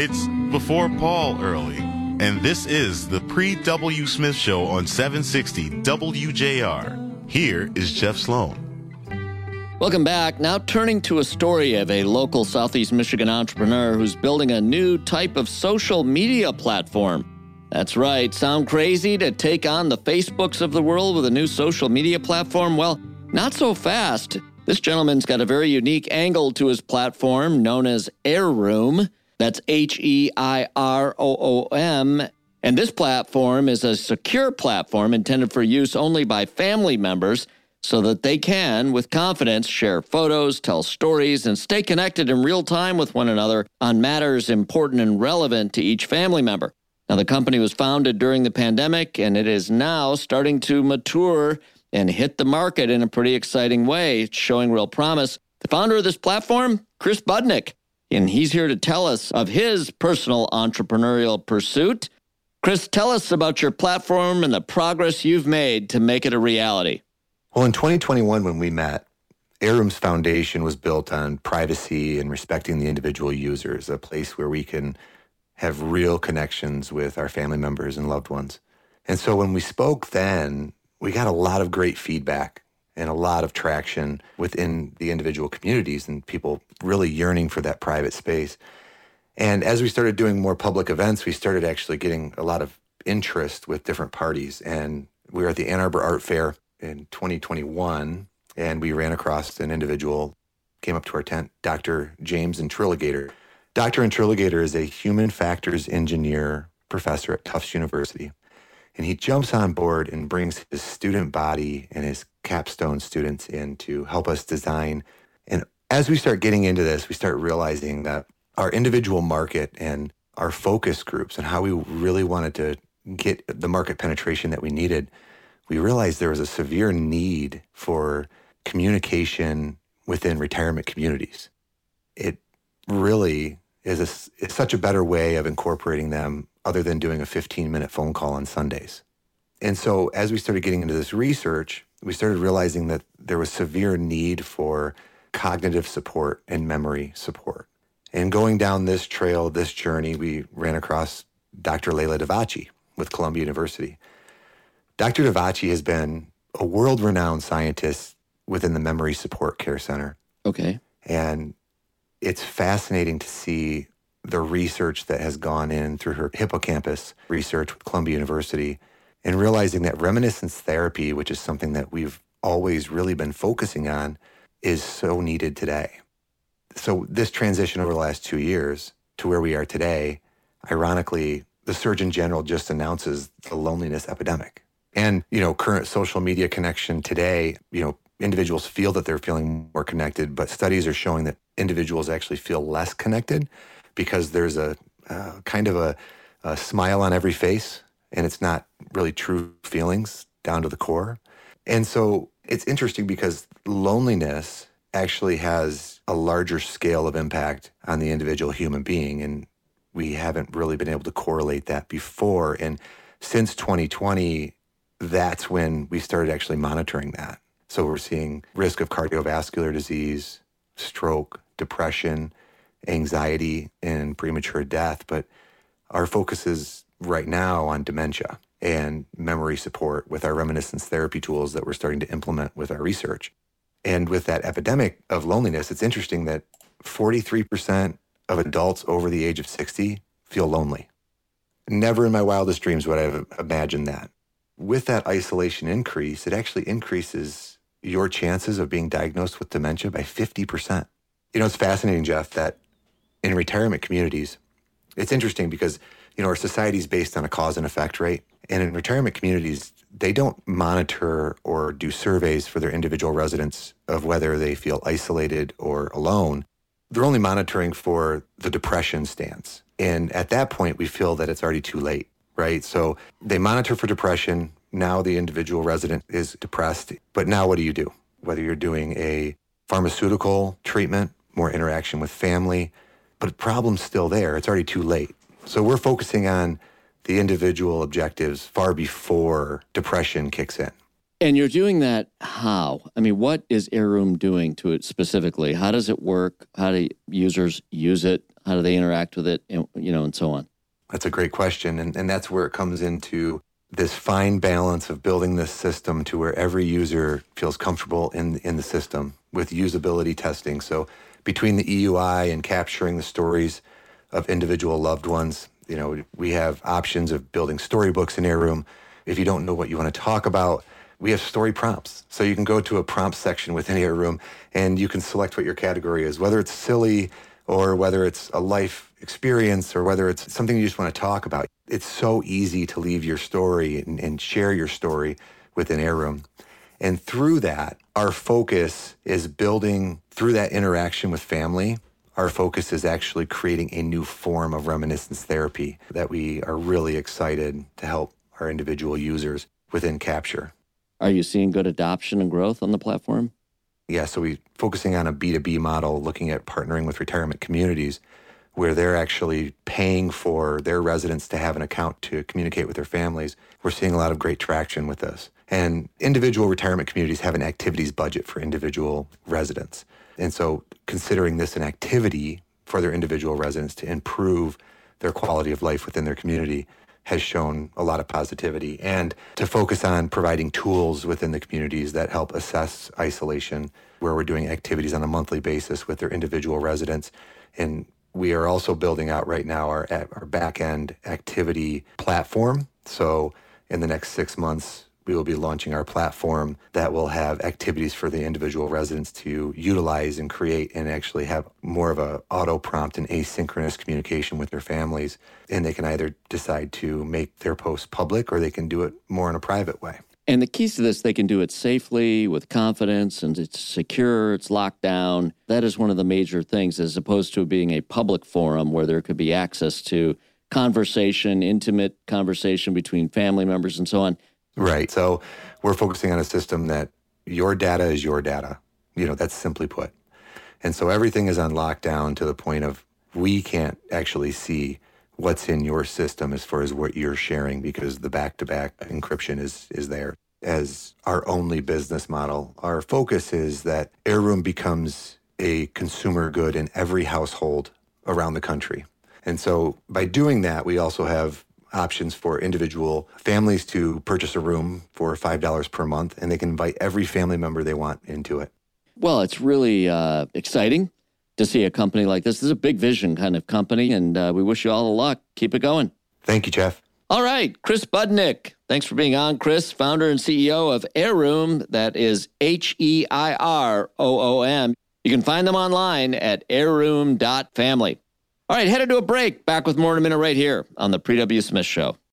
It's before Paul early, and this is the Pre-W. Smith Show on 760 WJR. Here is Jeff Sloan. Welcome back. Now turning to a story of a local Southeast Michigan entrepreneur who's building a new type of social media platform. That's right. Sound crazy to take on the Facebooks of the world with a new social media platform? Well, not so fast. This gentleman's got a very unique angle to his platform known as Heirroom. That's H-E-I-R-O-O-M. And this platform is a secure platform intended for use only by family members so that they can, with confidence, share photos, tell stories, and stay connected in real time with one another on matters important and relevant to each family member. Now, the company was founded during the pandemic, and it is now starting to mature and hit the market in a pretty exciting way. It's showing real promise. The founder of this platform, Chris Budnick, and he's here to tell us of his personal entrepreneurial pursuit. Chris, tell us about your platform and the progress you've made to make it a reality. Well, in 2021, when we met, Heirroom's foundation was built on privacy and respecting the individual users, a place where we can have real connections with our family members and loved ones. And so when we spoke then, we got a lot of great feedback and a lot of traction within the individual communities and people really yearning for that private space. And as we started doing more public events, we started actually getting a lot of interest with different parties. And we were at the Ann Arbor Art Fair in 2021, and we ran across an individual, came up to our tent, Dr. James Intriligator. Dr. Intriligator is a human factors engineer professor at Tufts University, and he jumps on board and brings his student body and his capstone students in to help us design. And as we start getting into this, we start realizing that our individual market and our focus groups and how we really wanted to get the market penetration that we needed, we realized there was a severe need for communication within retirement communities. It really is it's such a better way of incorporating them other than doing a 15-minute phone call on Sundays. And so as we started getting into this research, we started realizing that there was severe need for cognitive support and memory support. And going down this trail, this journey, we ran across Dr. Leila Davachi with Columbia University. Dr. Davachi has been a world-renowned scientist within the Memory Support Care Center. Okay. And it's fascinating to see the research that has gone in through her hippocampus research with Columbia University and realizing that reminiscence therapy, which is something that we've always really been focusing on, is so needed today. So this transition over the last 2 years to where we are today, ironically, the Surgeon General just announces the loneliness epidemic. And, current social media connection today, individuals feel that they're feeling more connected, but studies are showing that individuals actually feel less connected because there's a kind of a smile on every face, and it's not really true feelings down to the core. And so it's interesting because loneliness actually has a larger scale of impact on the individual human being, and we haven't really been able to correlate that before. And since 2020, that's when we started actually monitoring that. So we're seeing risk of cardiovascular disease, stroke, depression, anxiety, and premature death. But our focus is right now on dementia and memory support with our reminiscence therapy tools that we're starting to implement with our research. And with that epidemic of loneliness, it's interesting that 43% of adults over the age of 60 feel lonely. Never in my wildest dreams would I have imagined that. With that isolation increase, it actually increases your chances of being diagnosed with dementia by 50%. It's fascinating, Jeff, that in retirement communities, it's interesting because, our society is based on a cause and effect, right? And in retirement communities, they don't monitor or do surveys for their individual residents of whether they feel isolated or alone. They're only monitoring for the depression stance. And at that point, we feel that it's already too late, right? So they monitor for depression. Now the individual resident is depressed. But now what do you do? Whether you're doing a pharmaceutical treatment, more interaction with family, but the problem's still there. It's already too late. So we're focusing on the individual objectives far before depression kicks in. And you're doing that how? I mean, what is Heirroom doing to it specifically? How does it work? How do users use it? How do they interact with it, and, and so on? That's a great question. And that's where it comes into this fine balance of building this system to where every user feels comfortable in the system with usability testing. So between the EUI and capturing the stories of individual loved ones, we have options of building storybooks in Heirloom. If you don't know what you want to talk about, we have story prompts. So you can go to a prompt section within Heirloom and you can select what your category is, whether it's silly or whether it's a life experience or whether it's something you just want to talk about. It's so easy to leave your story and share your story within Heirloom. And through that, our focus is building, through that interaction with family, our focus is actually creating a new form of reminiscence therapy that we are really excited to help our individual users within Capture. Are you seeing good adoption and growth on the platform? Yeah, so we're focusing on a B2B model, looking at partnering with retirement communities where they're actually paying for their residents to have an account to communicate with their families. We're seeing a lot of great traction with this. And individual retirement communities have an activities budget for individual residents. And so considering this an activity for their individual residents to improve their quality of life within their community has shown a lot of positivity. And to focus on providing tools within the communities that help assess isolation, where we're doing activities on a monthly basis with their individual residents. And we are also building out right now our back-end activity platform. So in the next 6 months, we will be launching our platform that will have activities for the individual residents to utilize and create and actually have more of a auto prompt and asynchronous communication with their families. And they can either decide to make their posts public or they can do it more in a private way. And the keys to this, they can do it safely, with confidence, and it's secure, it's locked down. That is one of the major things, as opposed to being a public forum where there could be access to conversation, intimate conversation between family members and so on. Right. So we're focusing on a system that your data is your data. That's simply put. And so everything is on lockdown to the point of we can't actually see what's in your system as far as what you're sharing because the back-to-back encryption is there. As our only business model, our focus is that Heirloom becomes a consumer good in every household around the country. And so by doing that, we also have options for individual families to purchase a room for $5 per month, and they can invite every family member they want into it. Well, it's really exciting to see a company like this. This is a big vision kind of company, and we wish you all the luck. Keep it going. Thank you, Jeff. All right, Chris Budnick. Thanks for being on, Chris, founder and CEO of Heirloom. That is HEIROOM. You can find them online at heirloom.family. All right, headed to a break. Back with more in a minute right here on the Pre W. Smith Show.